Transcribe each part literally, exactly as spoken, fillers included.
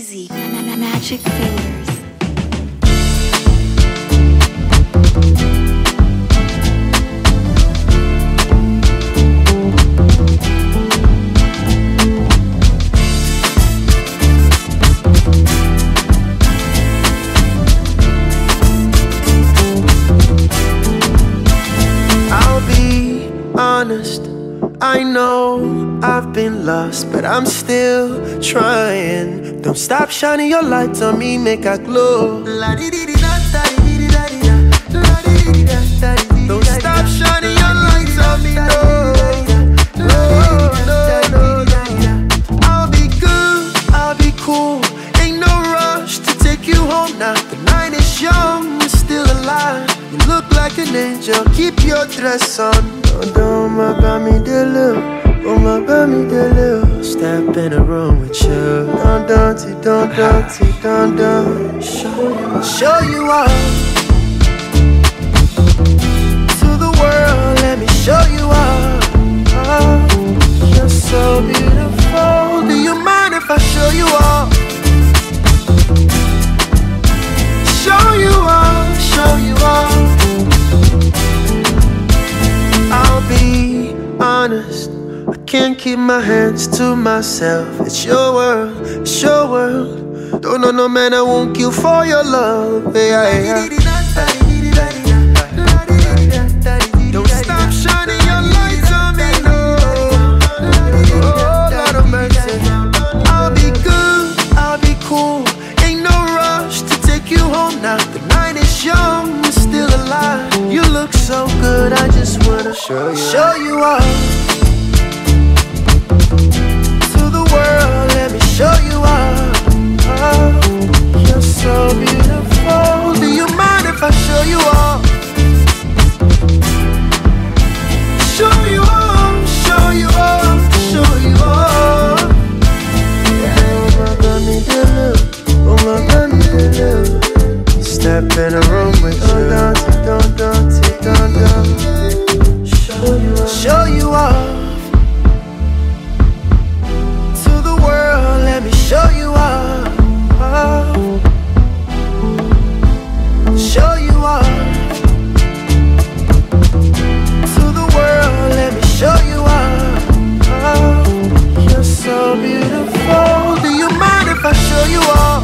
Easy, magic fingers. I'll be honest, I know I've been lost, but I'm still trying. Don't stop shining your lights on me, make I glow. Don't stop shining your lights on me, no. No, no, no, no. I'll be good, I'll be cool. Ain't no rush to take you home now. The night is young, we're still alive. You look like an angel, keep your dress on. Don't, don't, my baby, delu. Oh, my baby, delu. Step in a room with you. Don't, don't, don't, don't, don't, don't. Show you, show you all. To the world, let me show you all. Oh, you're so beautiful. Do you mind if I show you all? Show you all, show you all. I'll be honest, I can't keep my hands to myself. It's your world, it's your world. Don't know no man I won't kill for your love. Yeah, yeah. Don't stop shining your lights on me, no. Oh, Lord of mercy. I'll be good, I'll be cool. Ain't no rush to take you home now. The night is young, we're still alive. You look so good, I just wanna show you, show you all. To the world, let me show you all. Oh, you're so beautiful. Do you mind if I show you all? Show you all, show you all, show you all. Oh my baby, delu. Oh my baby, delu. Step in a room with you. Don't, don't, don't, don't, don't. Show you all, show you all. To the world, let me show you all. Oh. Show you all. To the world, let me show you all. Oh, you're so beautiful. Do you mind if I show you all?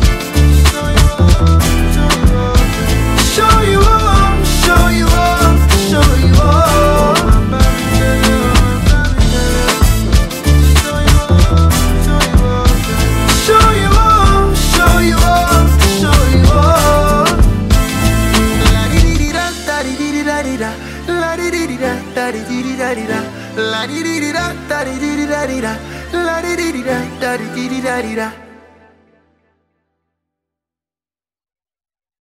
Show you all, show you all, show you all. Show you all, show you all, show you all. La di di da da di di da di da. La di di da da di di da di da. La di di da da di di da di da. La di di da da di di da di da.